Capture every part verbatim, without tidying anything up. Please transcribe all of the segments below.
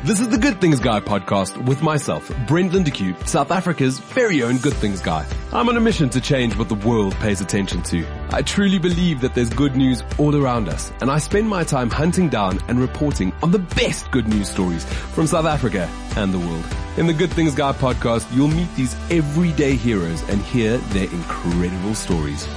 This is the Good Things Guy podcast with myself, Brent Lindeque, South Africa's very own Good Things Guy. I'm on a mission to change what the world pays attention to. I truly believe that there's good news all around us, and I spend my time hunting down and reporting on the best good news stories from South Africa and the world. In the Good Things Guy podcast, you'll meet these everyday heroes and hear their incredible stories.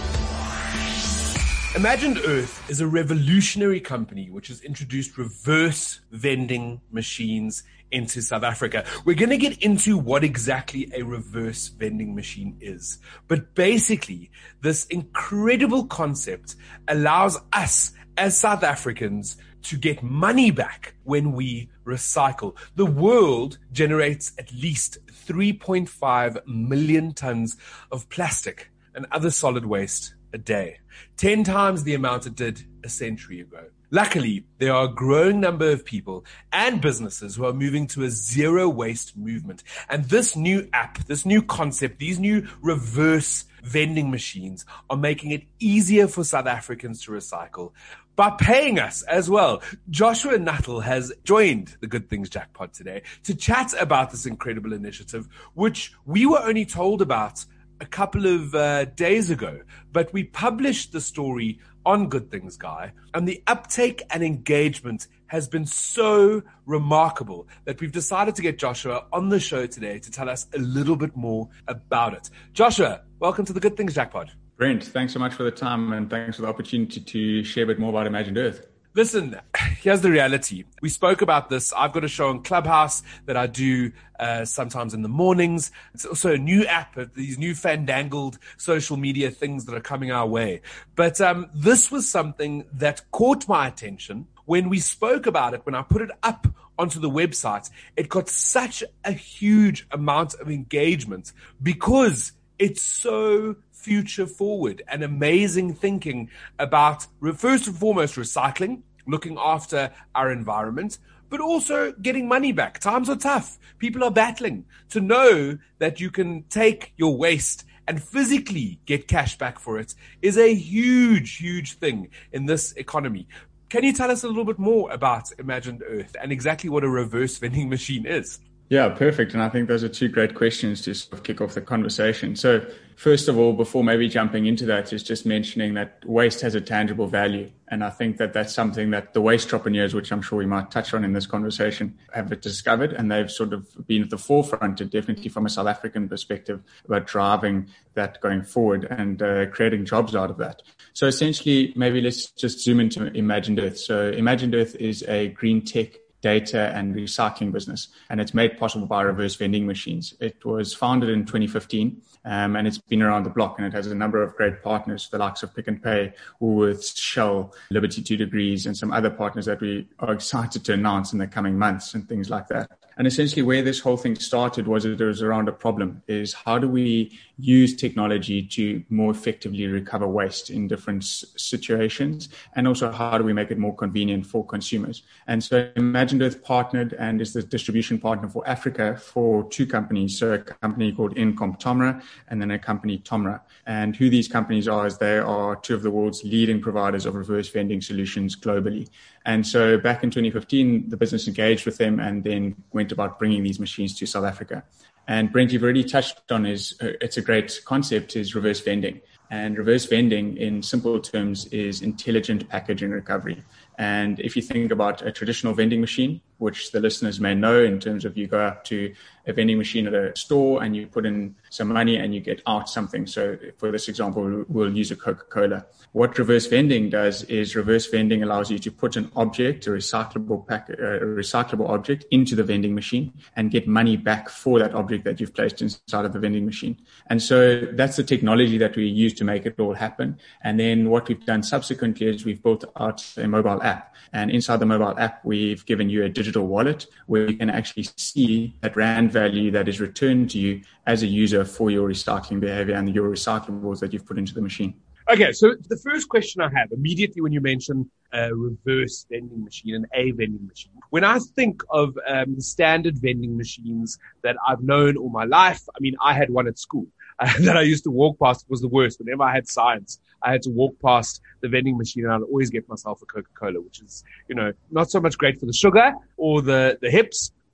Imagined Earth is a revolutionary company which has introduced reverse vending machines into South Africa. We're going to get into what exactly a reverse vending machine is. But basically, this incredible concept allows us as South Africans to get money back when we recycle. The world generates at least three point five million tons of plastic and other solid waste a day, ten times the amount it did a century ago. Luckily, there are a growing number of people and businesses who are moving to a zero waste movement. And this new app, this new concept, these new reverse vending machines are making it easier for South Africans to recycle by paying us as well. Joshua Nuttall has joined the Good Things Jackpot today to chat about this incredible initiative, which we were only told about a couple of uh, days ago, but we published the story on Good Things Guy, and the uptake and engagement has been so remarkable that we've decided to get Joshua on the show today to tell us a little bit more about it. Joshua, welcome to the Good Things Jackpot. Brent, thanks so much for the time and thanks for the opportunity to share a bit more about Imagined Earth. Listen, here's the reality. We spoke about this. I've got a show on Clubhouse that I do uh, sometimes in the mornings. It's also a new app, these new fandangled social media things that are coming our way. But um, this was something that caught my attention when we spoke about it, when I put it up onto the website. It got such a huge amount of engagement because it's so future forward and amazing thinking about, first and foremost, recycling, looking after our environment, but also getting money back. Times are tough. People are battling. To know that you can take your waste and physically get cash back for it is a huge, huge thing in this economy. Can you tell us a little bit more about Imagined Earth and exactly what a reverse vending machine is? Yeah, perfect. And I think those are two great questions to sort of kick off the conversation. So first of all, before maybe jumping into that, is just mentioning that waste has a tangible value. And I think that that's something that the waste entrepreneurs, which I'm sure we might touch on in this conversation, have discovered. And they've sort of been at the forefront, definitely from a South African perspective, about driving that going forward and uh, creating jobs out of that. So essentially, maybe let's just zoom into Imagined Earth. So Imagined Earth is a green tech data and recycling business, and it's made possible by reverse vending machines. It was founded in twenty fifteen, um, and it's been around the block, and it has a number of great partners, the likes of Pick n Pay, Woolworths, Shell, Liberty Two Degrees, and some other partners that we are excited to announce in the coming months and things like that. And essentially where this whole thing started was it was around a problem, is how do we use technology to more effectively recover waste in different situations, and also how do we make it more convenient for consumers. And so Imagined Earth partnered and is the distribution partner for Africa for two companies, so a company called Incom Tomra and then a company Tomra. And who these companies are is they are two of the world's leading providers of reverse vending solutions globally. And so back in twenty fifteen, the business engaged with them and then went about bringing these machines to South Africa. And Brent, you've already touched on is uh, it's a great concept, is reverse vending. And reverse vending in simple terms is intelligent packaging recovery. And if you think about a traditional vending machine, which the listeners may know in terms of you go up to a vending machine at a store and you put in some money and you get out something. So for this example, we'll use a Coca-Cola. What reverse vending does is reverse vending allows you to put an object, a recyclable pack, a recyclable object into the vending machine and get money back for that object that you've placed inside of the vending machine. And so that's the technology that we use to make it all happen. And then what we've done subsequently is we've built out a mobile app. And inside the mobile app, we've given you a digital wallet where you can actually see that rand value that is returned to you as a user for your recycling behavior and your recyclables that you've put into the machine. Okay, so the first question I have immediately when you mention a reverse vending machine and a vending machine, when I think of um, standard vending machines that I've known all my life, I mean, I had one at school uh, that I used to walk past. It was the worst. Whenever I had science, I had to walk past the vending machine and I'd always get myself a Coca-Cola, which is, you know, not so much great for the sugar or the, the hips,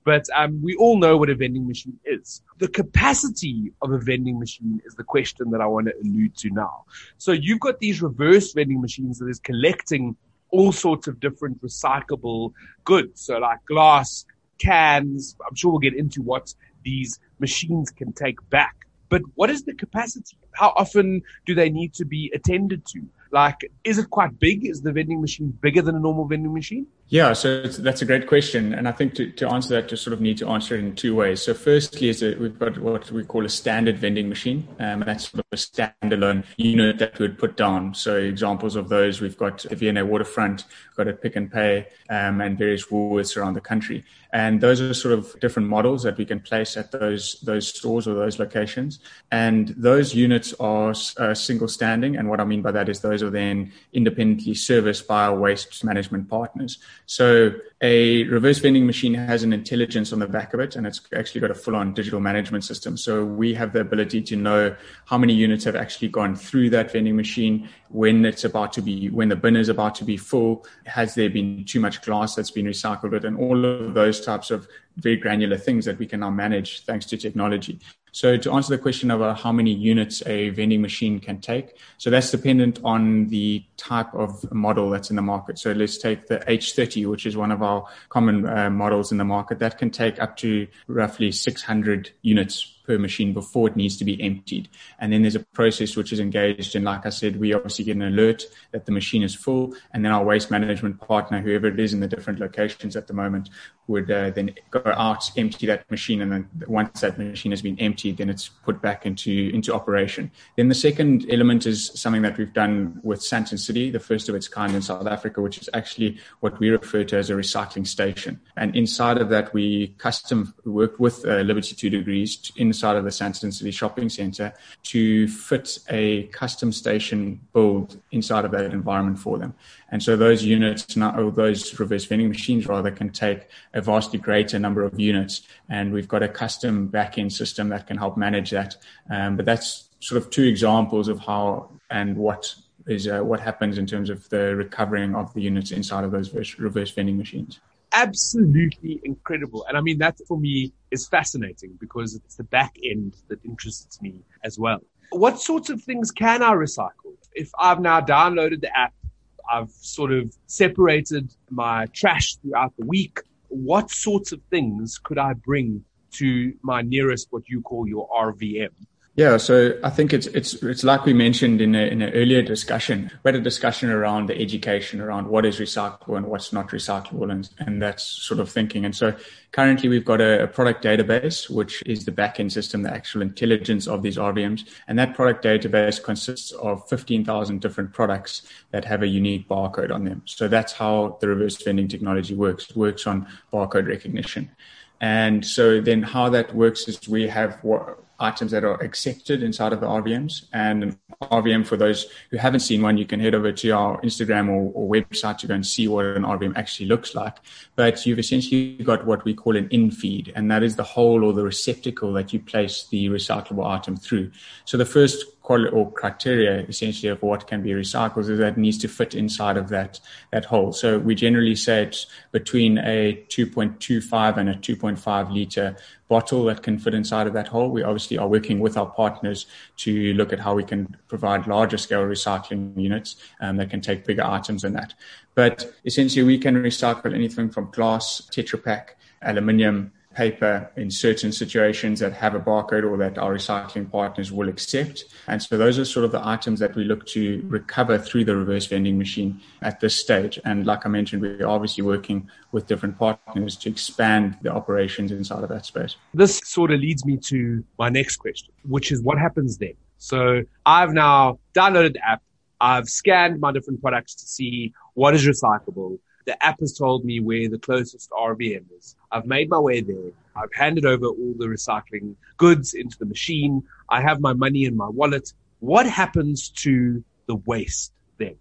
but um, we all know what a vending machine is. The capacity of a vending machine is the question that I want to allude to now. So you've got these reverse vending machines that is collecting all sorts of different recyclable goods. So like glass, cans. I'm sure we'll get into what these machines can take back. But what is the capacity? How often do they need to be attended to? Like, is it quite big? Is the vending machine bigger than a normal vending machine? Yeah, so it's, that's a great question. And I think to, to answer that, to sort of need to answer it in two ways. So firstly, is that we've got what we call a standard vending machine. Um, and that's sort of a standalone unit that we would put down. So examples of those, we've got the V N A Waterfront, we've got a Pick and Pay, um, and various Woolworths around the country. And those are sort of different models that we can place at those those stores or those locations. And those units are uh, single standing. And what I mean by that is those are then independently serviced by our waste management partners. So a reverse vending machine has an intelligence on the back of it, and it's actually got a full-on digital management system. So we have the ability to know how many units have actually gone through that vending machine, when it's about to be, when the bin is about to be full, has there been too much glass that's been recycled with, and all of those types of very granular things that we can now manage thanks to technology. So to answer the question of uh, how many units a vending machine can take, so that's dependent on the type of model that's in the market. So let's take the H thirty, which is one of our common uh, models in the market. That can take up to roughly six hundred units per machine before it needs to be emptied. And then there's a process which is engaged. And like I said, we obviously get an alert that the machine is full. And then our waste management partner, whoever it is in the different locations at the moment, would uh, then go out, empty that machine. And then once that machine has been emptied, then it's put back into, into operation. Then the second element is something that we've done with Sandton City, the first of its kind in South Africa, which is actually what we refer to as a recycling station. And inside of that, we custom worked with uh, Liberty Two Degrees to, in inside of the Sandton City Shopping Centre to fit a custom station build inside of that environment for them. And so those units, now, or those reverse vending machines rather, can take a vastly greater number of units. And we've got a custom back-end system that can help manage that. Um, but that's sort of two examples of how and what is uh, what happens in terms of the recovering of the units inside of those reverse vending machines. Absolutely incredible. And I mean, that for me is fascinating because it's the back end that interests me as well. What sorts of things can I recycle? If I've now downloaded the app, I've sort of separated my trash throughout the week, what sorts of things could I bring to my nearest, what you call your R V M? Yeah, so I think it's it's it's like we mentioned in a, in an earlier discussion. We had a discussion around the education around what is recyclable and what's not recyclable, and and that sort of thinking. And so currently we've got a, a product database, which is the back-end system, the actual intelligence of these R V Ms. And that product database consists of fifteen thousand different products that have a unique barcode on them. So that's how the reverse vending technology works. It works on barcode recognition. And so then how that works is we have what items that are accepted inside of the R V Ms. And an R V M, for those who haven't seen one, you can head over to our Instagram or, or website to go and see what an R V M actually looks like. But you've essentially got what we call an in-feed, and that is the hole or the receptacle that you place the recyclable item through. So the first quality or criteria essentially of what can be recycled is that it needs to fit inside of that, that hole. So we generally say it's between a two point two five and a two point five liter bottle that can fit inside of that hole. We obviously are working with our partners to look at how we can provide larger scale recycling units um, that can take bigger items than that. But essentially we can recycle anything from glass, Tetra Pak, aluminium, paper in certain situations that have a barcode or that our recycling partners will accept. And so those are sort of the items that we look to recover through the reverse vending machine at this stage. And like I mentioned, we're obviously working with different partners to expand the operations inside of that space. This sort of leads me to my next question, which is what happens then? So I've now downloaded the app. I've scanned my different products to see what is recyclable. The app has told me where the closest R V M is. I've made my way there. I've handed over all the recycling goods into the machine. I have my money in my wallet. What happens to the waste then?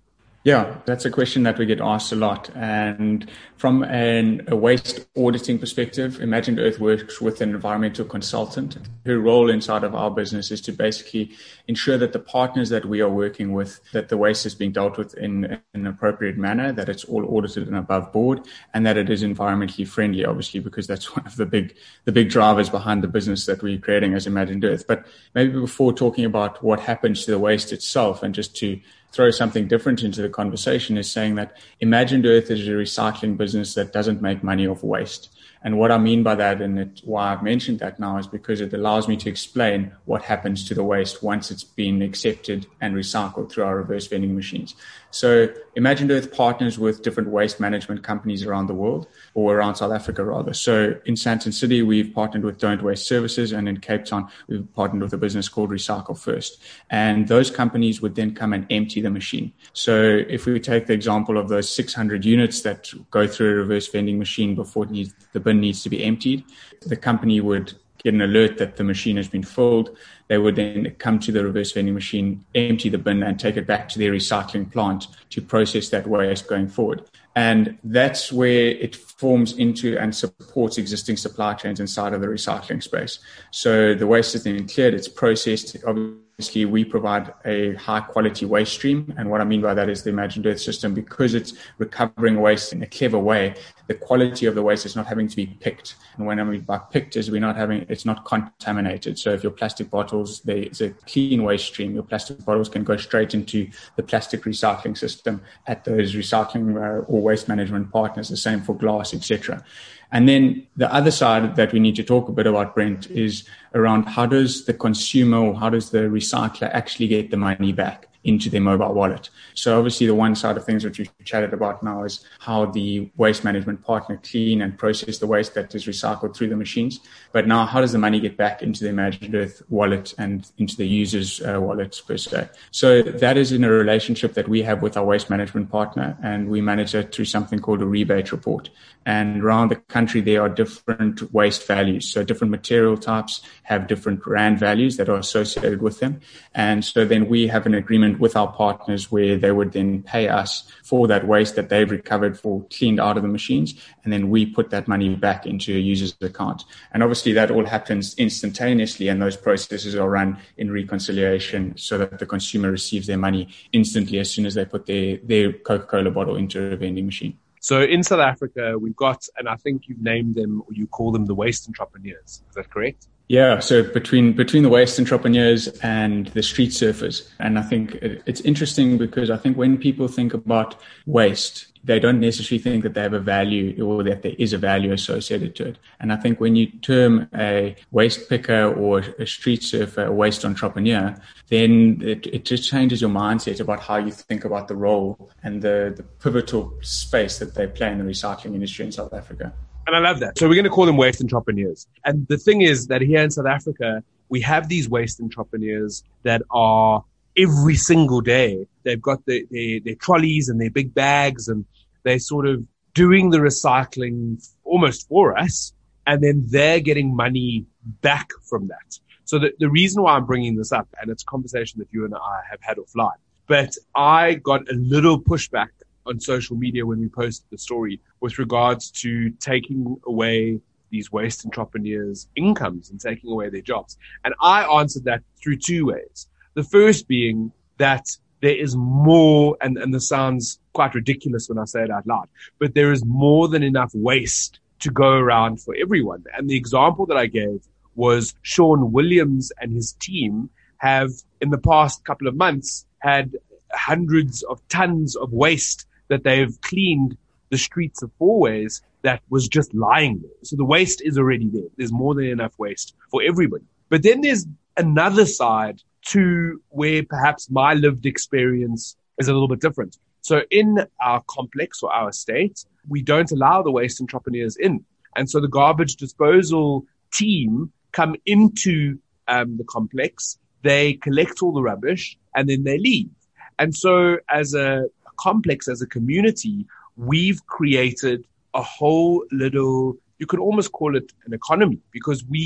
Yeah, that's a question that we get asked a lot. And from an, a waste auditing perspective, Imagined Earth works with an environmental consultant. Her role inside of our business is to basically ensure that the partners that we are working with, that the waste is being dealt with in, in an appropriate manner, that it's all audited and above board, and that it is environmentally friendly, obviously, because that's one of the big, the big drivers behind the business that we're creating as Imagined Earth. But maybe before talking about what happens to the waste itself, and just to throw something different into the conversation, is saying that Imagined Earth is a recycling business that doesn't make money off waste. And what I mean by that, and it, why I've mentioned that now, is because it allows me to explain what happens to the waste once it's been accepted and recycled through our reverse vending machines. So Imagined Earth partners with different waste management companies around the world, or around South Africa rather. So in Sandton City, we've partnered with Don't Waste Services, and in Cape Town, we've partnered with a business called Recycle First. And those companies would then come and empty the machine. So if we take the example of those six hundred units that go through a reverse vending machine before it needs, the bin needs to be emptied, the company would get an alert that the machine has been filled. They would then come to the reverse vending machine, empty the bin, and take it back to their recycling plant to process that waste going forward. And that's where it forms into and supports existing supply chains inside of the recycling space. So the waste is then cleared, it's processed. Obviously, we provide a high quality waste stream. And what I mean by that is the Imagined Earth system, because it's recovering waste in a clever way, the quality of the waste is not having to be picked. And when I mean by picked is we're not having, it's not contaminated. So if your plastic bottles, there's a clean waste stream, your plastic bottles can go straight into the plastic recycling system at those recycling uh, or waste management partners, the same for glass, et cetera. And then the other side that we need to talk a bit about, Brent, is around how does the consumer or how does the recycler actually get the money back into their mobile wallet. So obviously the one side of things which we've chatted about now is how the waste management partner clean and process the waste that is recycled through the machines. But now how does the money get back into the Imagined Earth wallet and into the user's uh, wallets per se? So that is in a relationship that we have with our waste management partner, and we manage that through something called a rebate report. And around the country, there are different waste values. So different material types have different rand values that are associated with them. And so then we have an agreement with our partners where they would then pay us for that waste that they've recovered for cleaned out of the machines. And then we put that money back into a user's account. And obviously that all happens instantaneously, and those processes are run in reconciliation so that the consumer receives their money instantly as soon as they put their, their Coca-Cola bottle into a vending machine. So in South Africa, we've got, and I think you've named them, or you call them the waste entrepreneurs. Is that correct? Yeah, so between between the waste entrepreneurs and the street surfers. And I think it, it's interesting because I think when people think about waste, they don't necessarily think that they have a value or that there is a value associated to it. And I think when you term a waste picker or a street surfer a waste entrepreneur, then it, it just changes your mindset about how you think about the role and the, the pivotal space that they play in the recycling industry in South Africa. And I love that. So we're going to call them waste entrepreneurs. And the thing is that here in South Africa, we have these waste entrepreneurs that are every single day, they've got their, their, their trolleys and their big bags, and they're sort of doing the recycling almost for us. And then they're getting money back from that. So the, the reason why I'm bringing this up, and it's a conversation that you and I have had offline, but I got a little pushback on social media when we posted the story with regards to taking away these waste entrepreneurs' incomes and taking away their jobs. And I answered that through two ways. The first being that there is more, and, and this sounds quite ridiculous when I say it out loud, but there is more than enough waste to go around for everyone. And the example that I gave was Sean Williams and his team have, in the past couple of months, had hundreds of tons of waste that they've cleaned the streets of Fourways that was just lying there. So the waste is already there. There's more than enough waste for everybody. But then there's another side to where perhaps my lived experience is a little bit different. So in our complex or our estate, we don't allow the waste entrepreneurs in. And so the garbage disposal team come into um, the complex, they collect all the rubbish, and then they leave. And so as a complex, as a community, we've created a whole little, you could almost call it an economy, because we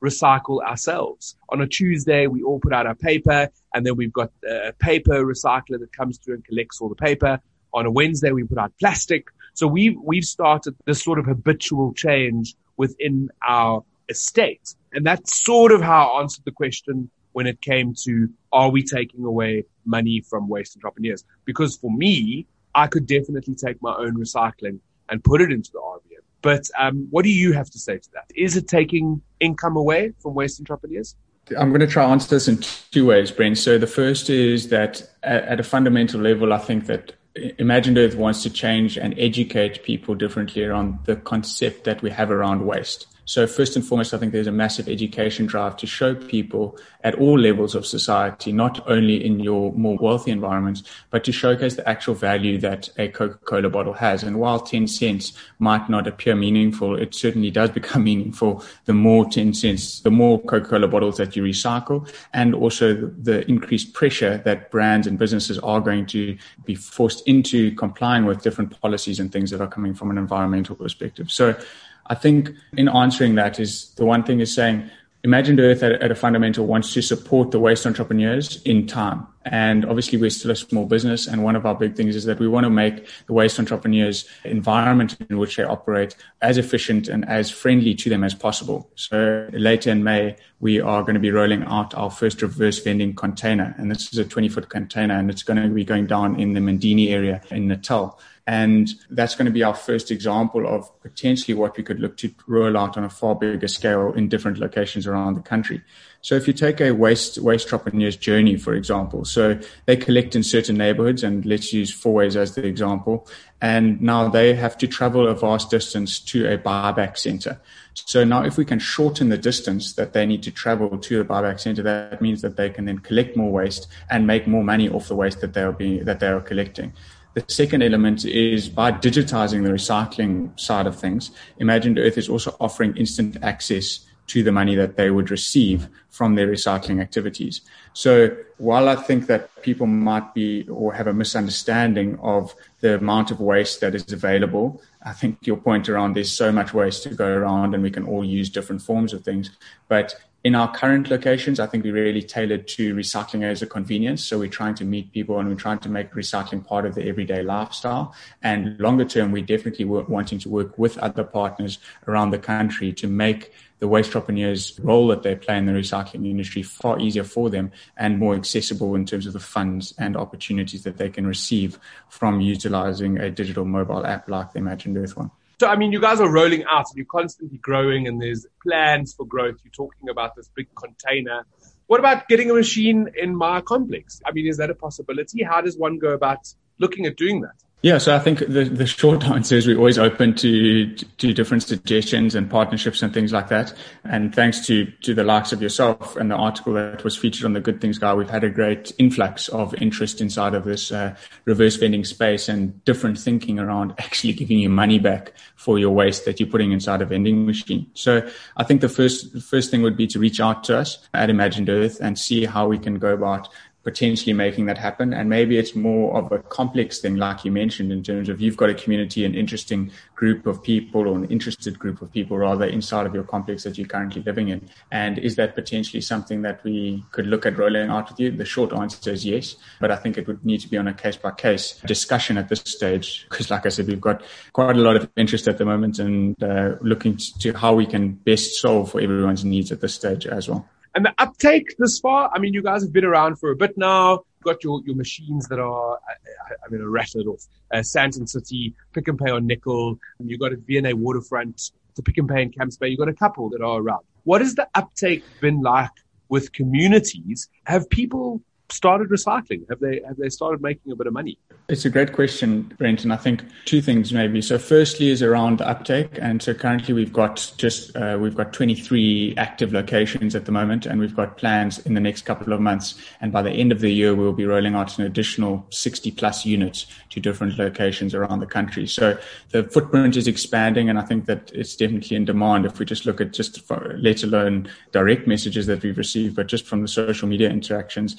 recycle ourselves. On a Tuesday, we all put out our paper, and then we've got a paper recycler that comes through and collects all the paper. On a Wednesday, we put out plastic. So we've, we've started this sort of habitual change within our estate. And that's sort of how I answered the question when it came to, are we taking away money from waste entrepreneurs? Because for me, I could definitely take my own recycling and put it into the R V M. But um, what do you have to say to that? Is it taking income away from waste entrepreneurs? I'm going to try to answer this in two ways, Brent. So the first is that at, at a fundamental level, I think that Imagined Earth wants to change and educate people differently around the concept that we have around waste. So first and foremost, I think there's a massive education drive to show people at all levels of society, not only in your more wealthy environments, but to showcase the actual value that a Coca-Cola bottle has. And while ten cents might not appear meaningful, it certainly does become meaningful the more ten cents, the more Coca-Cola bottles that you recycle, and also the increased pressure that brands and businesses are going to be forced into complying with different policies and things that are coming from an environmental perspective. So I think in answering that is the one thing is saying, Imagined Earth at, at a fundamental wants to support the waste entrepreneurs in time. And obviously we're still a small business. And one of our big things is that we want to make the waste entrepreneurs environment in which they operate as efficient and as friendly to them as possible. So later in May, we are going to be rolling out our first reverse vending container. And this is a twenty foot container, and it's going to be going down in the Mandini area in Natal. And that's going to be our first example of potentially what we could look to roll out on a far bigger scale in different locations around the country. So if you take a waste waste entrepreneur's journey, for example, so they collect in certain neighborhoods, and let's use Fourways as the example, and now they have to travel a vast distance to a buyback center. So now if we can shorten the distance that they need to travel to the buyback center, that means that they can then collect more waste and make more money off the waste that they are being, that they are collecting. The second element is by digitizing the recycling side of things, Imagined Earth is also offering instant access to the money that they would receive from their recycling activities. So while I think that people might be or have a misunderstanding of the amount of waste that is available, I think your point around there's so much waste to go around and we can all use different forms of things. But in our current locations, I think we really tailored to recycling as a convenience. So we're trying to meet people and we're trying to make recycling part of the everyday lifestyle. And longer term, we're definitely wanting to work with other partners around the country to make the waste entrepreneurs' role that they play in the recycling industry far easier for them and more accessible in terms of the funds and opportunities that they can receive from utilizing a digital mobile app like the Imagined Earth one. So, I mean, you guys are rolling out and you're constantly growing and there's plans for growth. You're talking about this big container. What about getting a machine in my complex? I mean, is that a possibility? How does one go about looking at doing that? Yeah, so I think the, the short answer is we're always open to to different suggestions and partnerships and things like that. And thanks to to the likes of yourself and the article that was featured on the Good Things Guide, we've had a great influx of interest inside of this uh, reverse vending space and different thinking around actually giving you money back for your waste that you're putting inside a vending machine. So I think the first the first thing would be to reach out to us at Imagined Earth and see how we can go about potentially making that happen. And maybe it's more of a complex thing, like you mentioned, in terms of you've got a community, an interesting group of people or an interested group of people rather inside of your complex that you're currently living in. And is that potentially something that we could look at rolling out with you? The short answer is yes, but I think it would need to be on a case by case discussion at this stage. Because like I said, we've got quite a lot of interest at the moment and uh, looking to how we can best solve for everyone's needs at this stage as well. And the uptake this far, I mean, you guys have been around for a bit now. You've got your, your machines that are, I, I mean, a rattled off. Uh, Sandton City, Pick n Pay on Nickel. And you've got a V and A Waterfront, the Pick n Pay in Camps Bay. You've got a couple that are around. What has the uptake been like with communities? Have people started recycling? Have they have they started making a bit of money? It's a great question, Brent, and I think two things maybe. So firstly is around the uptake, and so currently we've got just uh, we've got twenty-three active locations at the moment, and we've got plans in the next couple of months, and by the end of the year we'll be rolling out an additional sixty plus units to different locations around the country. So the footprint is expanding, and I think that it's definitely in demand. If we just look at just for, let alone direct messages that we've received, but just from the social media interactions, we're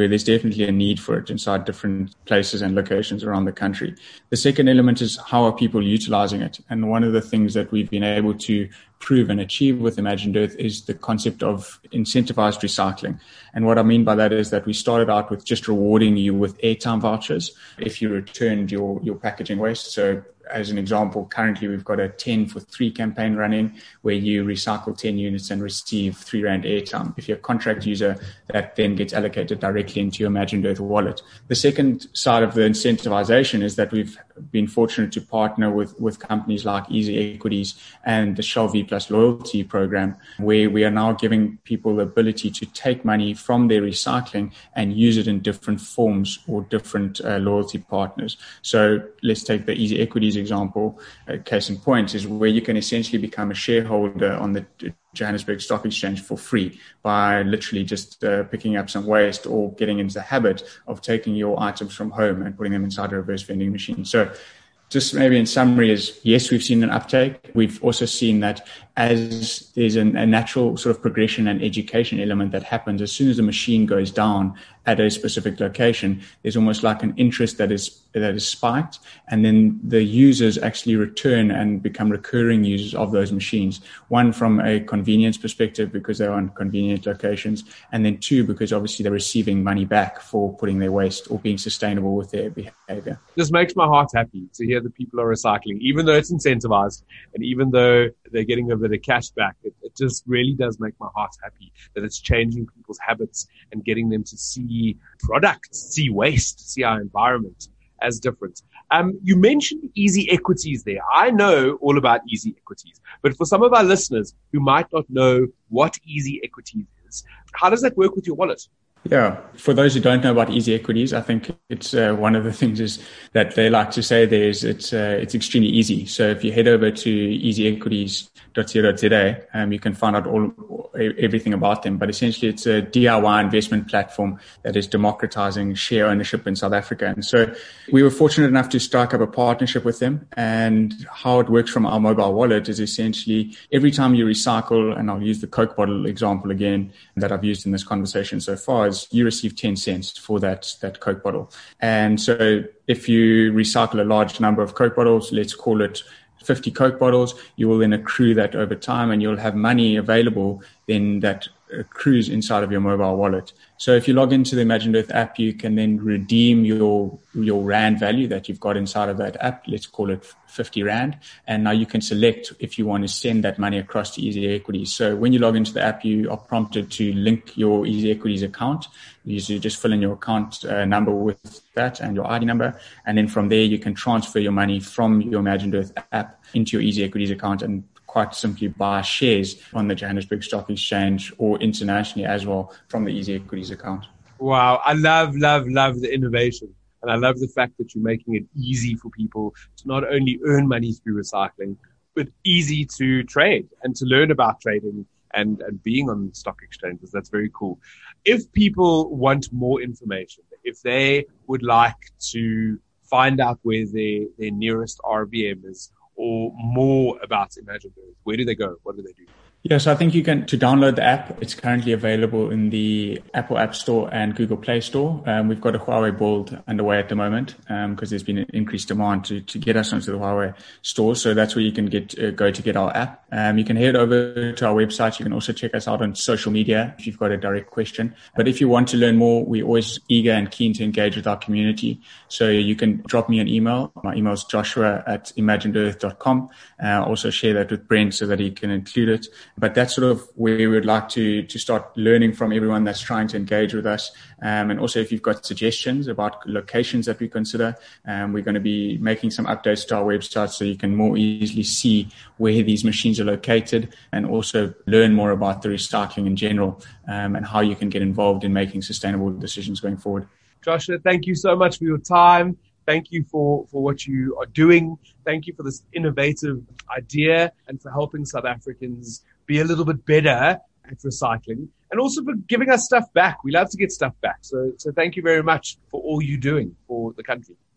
where there's definitely a need for it inside different places and locations around the country. The second element is how are people utilizing it? And one of the things that we've been able to prove and achieve with Imagined Earth is the concept of incentivized recycling. And what I mean by that is that we started out with just rewarding you with airtime vouchers if you returned your, your packaging waste. So as an example, currently we've got a ten for three campaign running where you recycle ten units and receive three rand airtime. If you're a contract user, that then gets allocated directly into your Imagined Earth wallet. The second side of the incentivization is that we've been fortunate to partner with, with companies like Easy Equities and the Shell V Plus loyalty program, where we are now giving people the ability to take money from their recycling and use it in different forms or different uh, loyalty partners. So let's take the Easy Equities example, uh, case in point, is where you can essentially become a shareholder on the Johannesburg Stock Exchange for free by literally just uh, picking up some waste or getting into the habit of taking your items from home and putting them inside a reverse vending machine. So just maybe in summary is, yes, we've seen an uptake. We've also seen that as there's an, a natural sort of progression and education element that happens as soon as the machine goes down at a specific location, there's almost like an interest that is that is spiked, and then the users actually return and become recurring users of those machines. One, from a convenience perspective, because they're on convenient locations, and then two, because obviously they're receiving money back for putting their waste or being sustainable with their behavior. This makes my heart happy to hear that people are recycling, even though it's incentivized and even though they're getting a bit of cash back. It, it just really does make my heart happy that it's changing people's habits and getting them to see products, see waste, see our environment as different. Um, you mentioned Easy Equities there. I know all about Easy Equities, but for some of our listeners who might not know what Easy Equities is, how does that work with your wallet? Yeah, for those who don't know about Easy Equities, I think it's uh, one of the things is that they like to say there is it's uh, it's extremely easy. So if you head over to easy equities dot co dot za, um, you can find out all everything about them. But essentially, it's a D I Y investment platform that is democratizing share ownership in South Africa. And so we were fortunate enough to strike up a partnership with them. And how it works from our mobile wallet is essentially every time you recycle, and I'll use the Coke bottle example again that I've used in this conversation so far, is you receive ten cents for that, that Coke bottle. And so if you recycle a large number of Coke bottles, let's call it fifty Coke bottles, you will then accrue that over time, and you'll have money available then that accrues inside of your mobile wallet. So if you log into the Imagined Earth app, you can then redeem your your rand value that you've got inside of that app. Let's call it fifty rand. And now you can select if you want to send that money across to Easy Equities. So when you log into the app, you are prompted to link your Easy Equities account. You just fill in your account uh, number with that and your I D number. And then from there, you can transfer your money from your Imagined Earth app into your Easy Equities account and quite simply buy shares on the Johannesburg Stock Exchange or internationally as well from the Easy Equities account. Wow. I love, love, love the innovation. And I love the fact that you're making it easy for people to not only earn money through recycling, but easy to trade and to learn about trading and, and being on stock exchanges. That's very cool. If people want more information, if they would like to find out where their, their nearest R V M is, or more about Imagined Earth, where do they go? What do they do? Yeah, so I think you can, to download the app, it's currently available in the Apple App Store and Google Play Store. Um, we've got a Huawei build underway at the moment because um, there's been an increased demand to, to get us onto the Huawei store. So that's where you can get uh, go to get our app. Um, you can head over to our website. You can also check us out on social media if you've got a direct question. But if you want to learn more, we're always eager and keen to engage with our community. So you can drop me an email. My email is joshua at imagined earth dot com. Uh, also share that with Brent so that he can include it. But that's sort of where we would like to to start learning from everyone that's trying to engage with us. Um, and also, if you've got suggestions about locations that we consider, um, we're going to be making some updates to our website so you can more easily see where these machines are located and also learn more about the recycling in general um, and how you can get involved in making sustainable decisions going forward. Joshua, thank you so much for your time. Thank you for, for what you are doing. Thank you for this innovative idea and for helping South Africans be a little bit better at recycling and also for giving us stuff back. We love to get stuff back. So, so thank you very much for all you're doing for the country.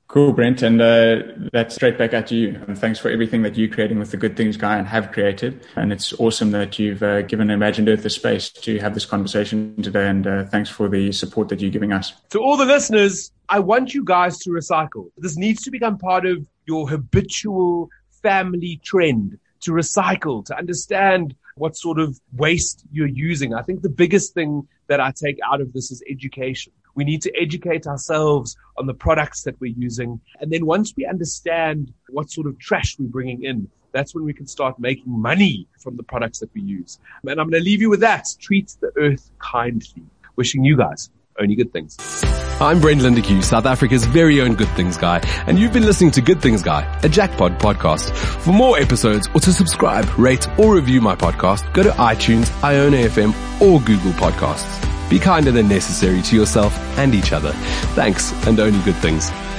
Cool, Brent. And uh, that's straight back at you. And thanks for everything that you're creating with the Good Things Guy and have created. And it's awesome that you've uh, given Imagined Earth the space to have this conversation today. And uh, thanks for the support that you're giving us. To all the listeners, I want you guys to recycle. This needs to become part of your habitual family trend, to recycle, to understand what sort of waste you're using. I think the biggest thing that I take out of this is education. We need to educate ourselves on the products that we're using. And then once we understand what sort of trash we're bringing in, that's when we can start making money from the products that we use. And I'm going to leave you with that. Treat the earth kindly. Wishing you guys only good things. I'm Brent Lindeque, South Africa's very own Good Things Guy, and you've been listening to Good Things Guy, a Jackpod podcast. For more episodes or to subscribe, rate, or review my podcast, go to iTunes, Iona F M, or Google Podcasts. Be kinder than necessary to yourself and each other. Thanks, and only good things.